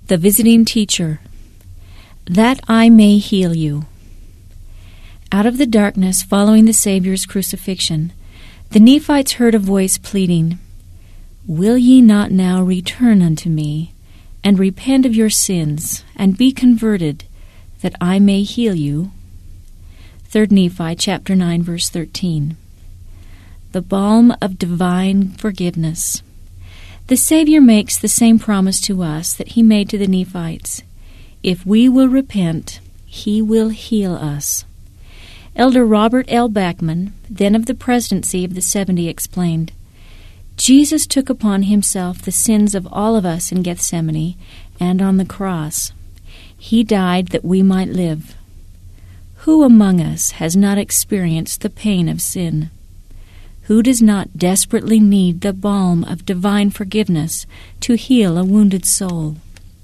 The visiting teacher, that I may heal you. Out of the darkness following the Savior's crucifixion, the Nephites heard a voice pleading, "Will ye not now return unto me, and repent of your sins, and be converted, that I may heal you?" 3 Nephi chapter 9, verse 13. The balm of divine forgiveness. The Savior makes the same promise to us that he made to the Nephites. If we will repent, he will heal us. Elder Robert L. Bachman, then of the presidency of the 70, explained, Jesus took upon himself the sins of all of us in Gethsemane and on the cross. He died that we might live. Who among us has not experienced the pain of sin? Who does not desperately need the balm of divine forgiveness to heal a wounded soul?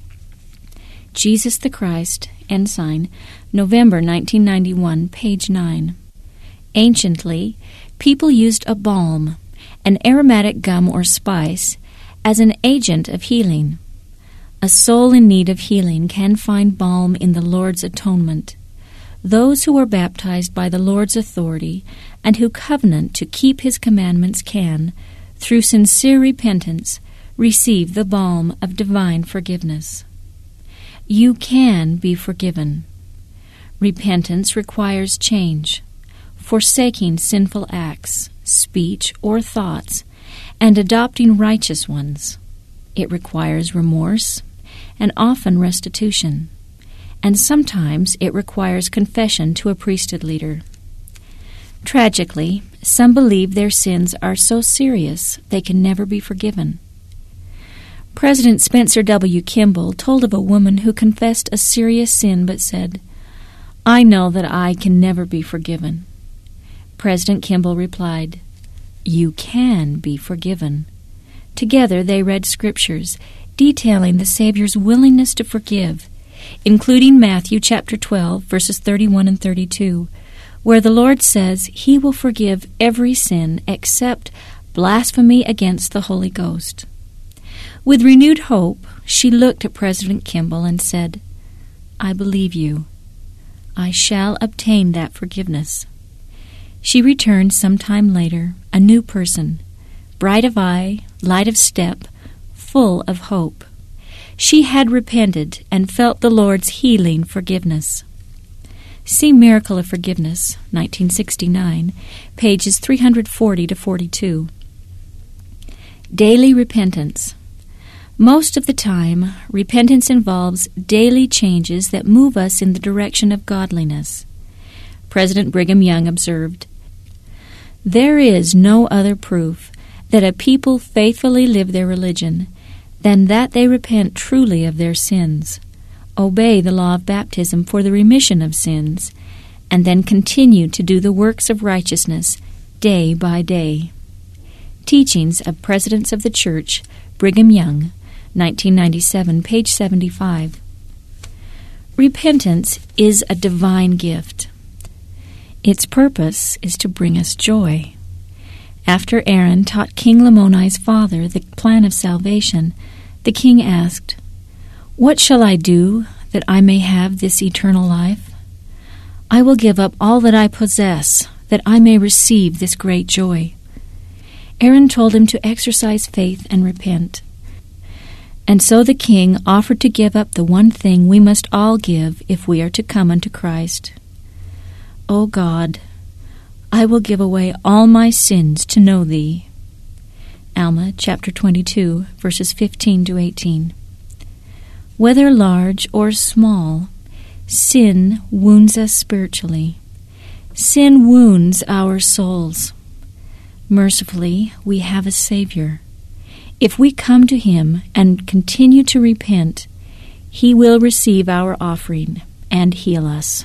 Jesus the Christ, Ensign, November 1991, page 9. Anciently, people used a balm, an aromatic gum or spice, as an agent of healing. A soul in need of healing can find balm in the Lord's atonement. Those who are baptized by the Lord's authority and who covenant to keep his commandments can, through sincere repentance, receive the balm of divine forgiveness. You can be forgiven. Repentance requires change, forsaking sinful acts, speech, or thoughts, and adopting righteous ones. It requires remorse and often restitution, and sometimes it requires confession to a priesthood leader. Tragically, some believe their sins are so serious they can never be forgiven. President Spencer W. Kimball told of a woman who confessed a serious sin but said, "I know that I can never be forgiven." President Kimball replied, "You can be forgiven." Together they read scriptures detailing the Savior's willingness to forgive, including Matthew chapter 12, verses 31 and 32, where the Lord says he will forgive every sin except blasphemy against the Holy Ghost. With renewed hope, she looked at President Kimball and said, "I believe you. I shall obtain that forgiveness." She returned some time later, a new person, bright of eye, light of step, full of hope. She had repented and felt the Lord's healing forgiveness. See Miracle of Forgiveness, 1969, pages 340 to 42. Daily repentance. Most of the time, repentance involves daily changes that move us in the direction of godliness. President Brigham Young observed, "There is no other proof that a people faithfully live their religion than that they repent truly of their sins, obey the law of baptism for the remission of sins, and then continue to do the works of righteousness day by day." Teachings of Presidents of the Church, Brigham Young, 1997, page 75. Repentance is a divine gift. Its purpose is to bring us joy. After Aaron taught King Lamoni's father the plan of salvation, the king asked, "What shall I do that I may have this eternal life? I will give up all that I possess, that I may receive this great joy." Aaron told him to exercise faith and repent. And so the king offered to give up the one thing we must all give if we are to come unto Christ. "O God, I will give away all my sins to know Thee." Alma chapter 22, verses 15 to 18. Whether large or small, sin wounds us spiritually. Sin wounds our souls. Mercifully, we have a Savior. If we come to Him and continue to repent, He will receive our offering and heal us.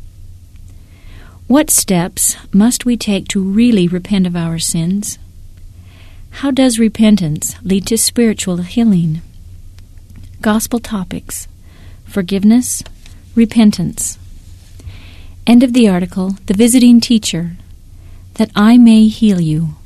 What steps must we take to really repent of our sins? How does repentance lead to spiritual healing? Gospel topics: forgiveness, repentance. End of the article, The Visiting Teacher, that I may heal you.